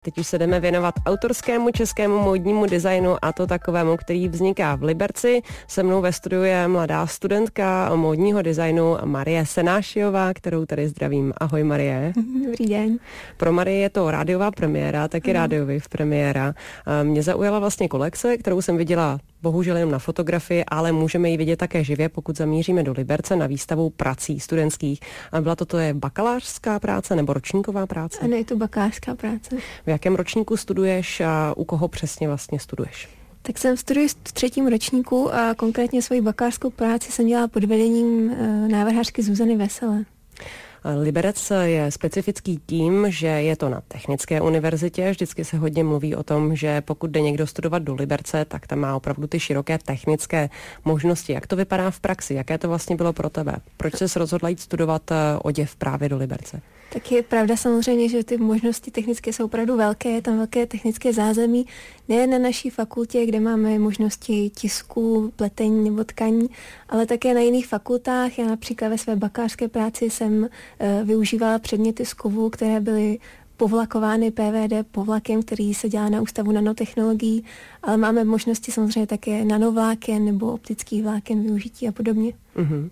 Teď už se jdeme věnovat autorskému českému módnímu designu, a to takovému, který vzniká v Liberci. Se mnou ve studiu je mladá studentka módního designu Marie Senášiová, kterou tady zdravím. Ahoj Marie. Dobrý den. Pro Marie je to rádiová premiéra, taky rádiový premiéra. Mě zaujala vlastně kolekce, kterou jsem viděla bohužel jen na fotografii, ale můžeme ji vidět také živě, pokud zamíříme do Liberce na výstavu prací studentských. A byla to je bakalářská práce nebo ročníková práce? Ano, je to bakalářská práce. V jakém ročníku studuješ a u koho přesně vlastně studuješ? Tak jsem studuji v 3. ročníku a konkrétně svoji bakalářskou práci jsem dělala pod vedením návrhářky Zuzany Veselé. Liberec je specifický tím, že je to na Technické univerzitě. Vždycky se hodně mluví o tom, že pokud jde někdo studovat do Liberce, tak tam má opravdu ty široké technické možnosti. Jak to vypadá v praxi? Jaké to vlastně bylo pro tebe? Proč jsi rozhodla jít studovat oděv právě do Liberce? Tak je pravda samozřejmě, že ty možnosti technické jsou opravdu velké, je tam velké technické zázemí, nejen na naší fakultě, kde máme možnosti tisku, pletení nebo tkaní, ale také na jiných fakultách. Já například ve své bakalářské práci jsem využívala předměty z kovu, které byly povlakovány PVD povlakem, který se dělá na Ústavu nanotechnologií, ale máme možnosti samozřejmě také nanovláken nebo optických vláken využití a podobně. Uh-huh.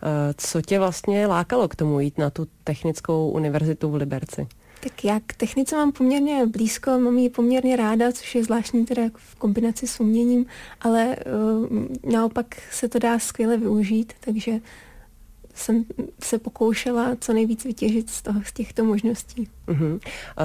Co tě vlastně lákalo k tomu jít na tu Technickou univerzitu v Liberci? Tak já k technice mám poměrně blízko, mám ji poměrně ráda, což je zvláštní teda v kombinaci s uměním, ale naopak se to dá skvěle využít, takže jsem se pokoušela co nejvíc vytěžit z těchto možností. Uh-huh.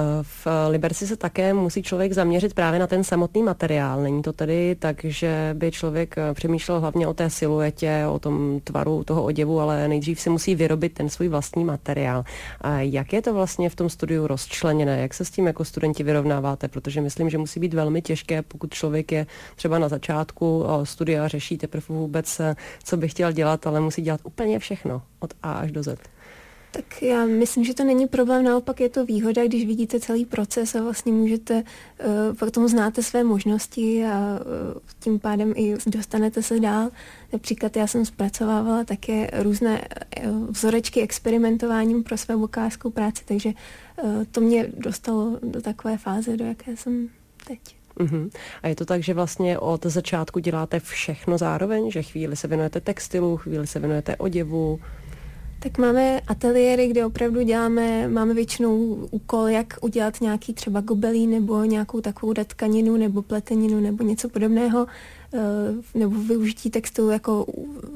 V Liberci se také musí člověk zaměřit právě na ten samotný materiál. Není to tedy tak, že by člověk přemýšlel hlavně o té siluetě, o tom tvaru toho oděvu, ale nejdřív si musí vyrobit ten svůj vlastní materiál. A jak je to vlastně v tom studiu rozčleněné? Jak se s tím jako studenti vyrovnáváte? Protože myslím, že musí být velmi těžké, pokud člověk je třeba na začátku studia, řeší teprve vůbec, co by chtěl dělat, ale musí dělat úplně všechno od A až do Z. Tak já myslím, že to není problém, naopak je to výhoda, když vidíte celý proces a vlastně můžete, pak tomu znáte své možnosti a tím pádem i dostanete se dál. Například já jsem zpracovávala také různé vzorečky experimentováním pro svou bakalářskou práci, takže to mě dostalo do takové fáze, do jaké jsem teď. Uh-huh. A je to tak, že vlastně od začátku děláte všechno zároveň, že chvíli se věnujete textilu, chvíli se věnujete oděvu? Tak máme ateliéry, kde opravdu máme většinou úkol, jak udělat nějaký třeba gobelí nebo nějakou takovou tkaninu nebo pleteninu nebo něco podobného, nebo využití textilu jako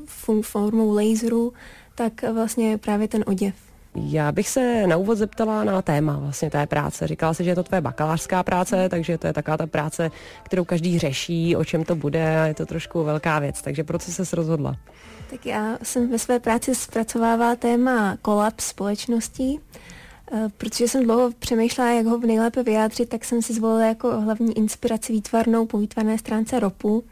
formou laseru, tak vlastně právě ten oděv. Já bych se na úvod zeptala na téma vlastně té práce. Říkala jsi, že je to tvoje bakalářská práce, takže to je taková ta práce, kterou každý řeší, o čem to bude, a je to trošku velká věc. Takže proč jsi se rozhodla? Tak já jsem ve své práci zpracovávala téma kolaps společností, protože jsem dlouho přemýšlela, jak ho nejlépe vyjádřit, tak jsem si zvolila jako hlavní inspiraci výtvarnou po výtvarné stránce ropu.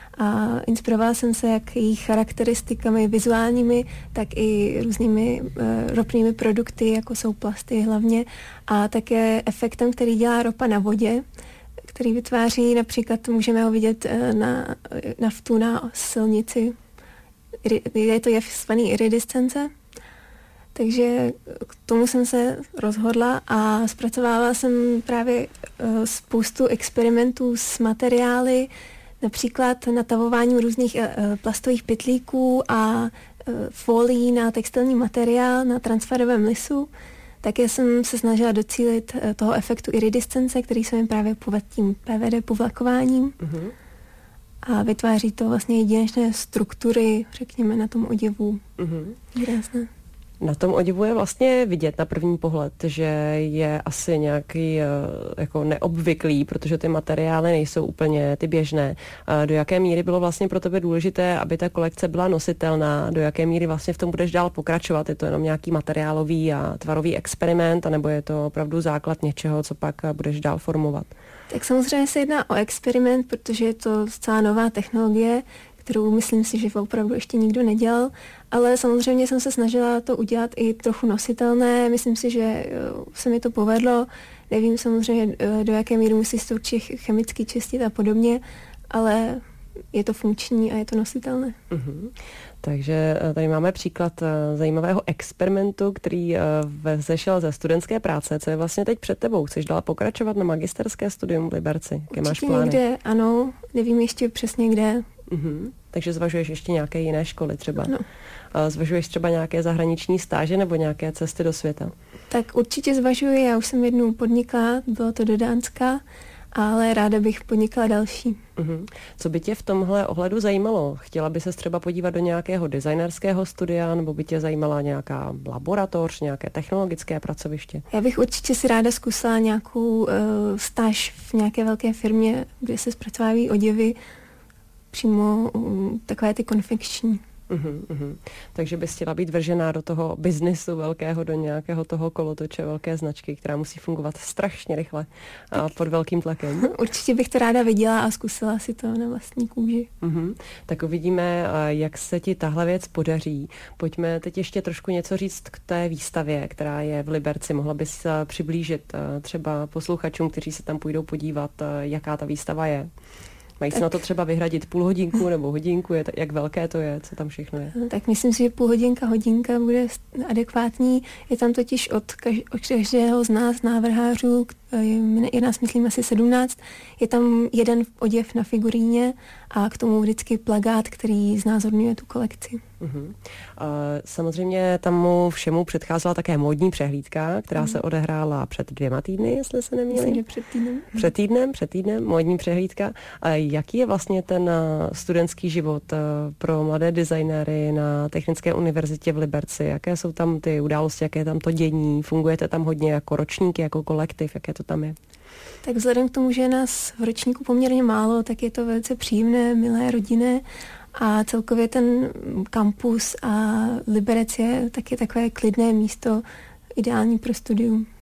A inspirovala jsem se jak jejich charakteristikami vizuálními, tak i různými ropnými produkty, jako jsou plasty hlavně, a také efektem, který dělá ropa na vodě, který vytváří, například můžeme ho vidět na naftu na silnici. Je to jev zvaný iridescence. Takže k tomu jsem se rozhodla a zpracovávala jsem právě spoustu experimentů s materiály, například natavováním různých plastových pytlíků a folií na textilní materiál na transferovém lisu. Také jsem se snažila docílit toho efektu iridescence, který se mi právě povedl tím PVD povlakováním. Uh-huh. A vytváří to vlastně jedinečné struktury, řekněme, na tom oděvu. Uh-huh. Na tom oděvu je vlastně vidět na první pohled, že je asi nějaký jako neobvyklý, protože ty materiály nejsou úplně ty běžné. Do jaké míry bylo vlastně pro tebe důležité, aby ta kolekce byla nositelná? Do jaké míry vlastně v tom budeš dál pokračovat? Je to jenom nějaký materiálový a tvarový experiment, anebo je to opravdu základ něčeho, co pak budeš dál formovat? Tak samozřejmě se jedná o experiment, protože je to zcela nová technologie, kterou myslím si, že opravdu ještě nikdo nedělal, ale samozřejmě jsem se snažila to udělat i trochu nositelné. Myslím si, že se mi to povedlo. Nevím samozřejmě, do jaké míry musí se to určitě chemicky čistit a podobně, ale je to funkční a je to nositelné. Takže tady máme příklad zajímavého experimentu, který vzešel ze studentské práce. Co je vlastně teď před tebou? Chceš dál pokračovat na magisterské studium v Liberci? Jaké máš plány? Někde, ano, nevím ještě přesně kde. Takže zvažuješ ještě nějaké jiné školy třeba? No. Zvažuješ třeba nějaké zahraniční stáže nebo nějaké cesty do světa? Tak určitě zvažuji, já už jsem jednou podnikla, bylo to do Dánska, ale ráda bych podnikla další. Co by tě v tomhle ohledu zajímalo? Chtěla by ses třeba podívat do nějakého designerského studia, nebo by tě zajímala nějaká laboratoř, nějaké technologické pracoviště? Já bych určitě si ráda zkusila nějakou stáž v nějaké velké firmě, kde se zpracovávají oděvy, přímo takové ty konfekční. Takže bys chtěla být vržená do toho biznisu velkého, do nějakého toho kolotoče velké značky, která musí fungovat strašně rychle a pod velkým tlakem. Určitě bych to ráda viděla a zkusila si to na vlastní kůži. Tak uvidíme, jak se ti tahle věc podaří. Pojďme teď ještě trošku něco říct k té výstavě, která je v Liberci. Mohla bys přiblížit třeba posluchačům, kteří se tam půjdou podívat, jaká ta výstava je? Mají se na to třeba vyhradit půl hodinku nebo hodinku, jak velké to je, co tam všechno je? Tak myslím si, že půl hodinka bude adekvátní. Je tam totiž od každého z nás návrhářů, je nás myslím asi 17, je tam jeden oděv na figuríně a k tomu vždycky plakát, který znázorňuje tu kolekci. Samozřejmě tomu všemu předcházela také módní přehlídka, která se odehrála před 2 týdny, jestli se nemýlím. Myslím, že před týdnem, módní přehlídka. Jaký je vlastně ten studentský život pro mladé designéry na Technické univerzitě v Liberci? Jaké jsou tam ty události, jaké je tam to dění? Fungujete tam hodně jako ročníky, jako kolektiv? Jaké to tam je? Tak vzhledem k tomu, že je nás v ročníku poměrně málo, tak je to velice příjemné, milé, rodinné a celkově ten kampus a Liberec je taky takové klidné místo, ideální pro studium.